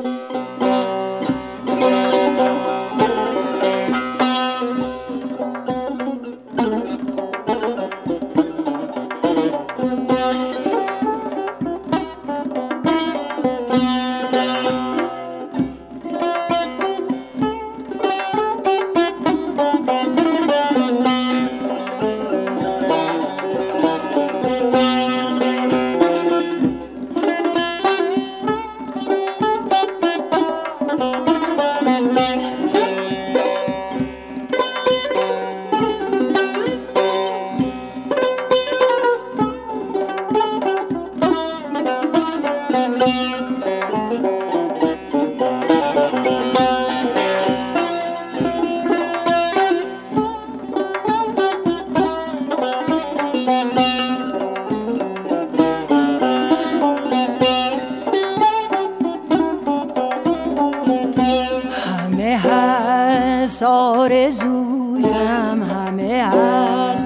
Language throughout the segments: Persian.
آرزویم همه هست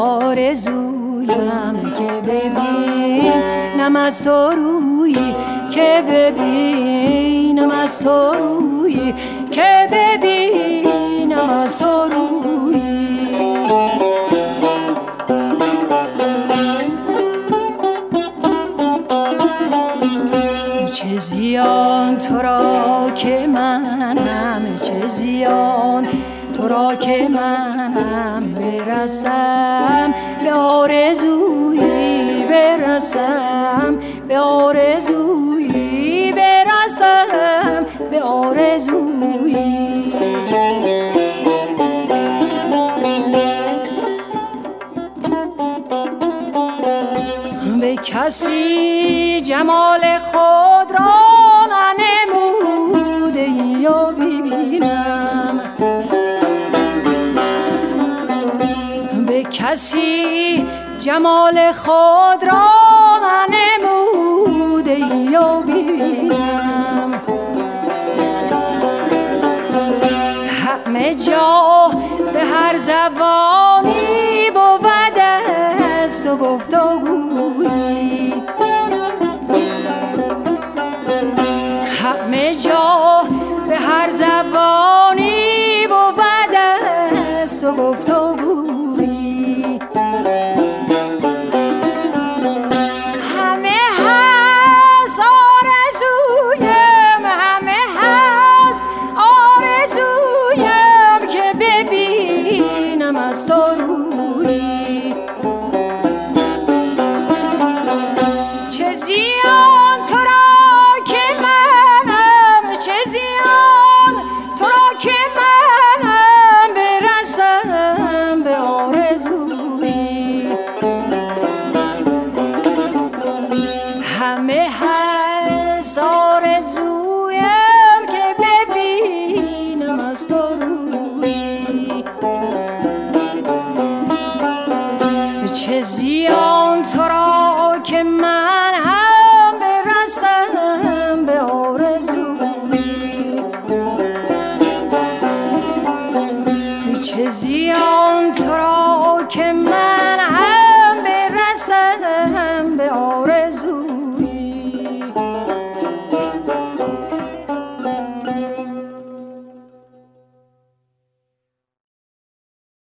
آرزویم که ببینم از تو روی که ببینم از تو روی که ببینم از تو روی چه زیان تو را که منم چه زیان تو را که منم برسم به آرزویی برسم به آرزویی برسم به آرزویی به کسی جمال خود را ننموده یا ببینم به کسی جمال خود را ننموده یا ببینم همه جا به هر زبانی بود است و گفتگویی همه جا به هر زبانی بود است و گفتگویی همه هست آرزویم همه هست آرزویم که ببینم از تو روی چه زیان تو را که منم چه زیان تو را که منم برسم به آرزویی همه هست آرزویم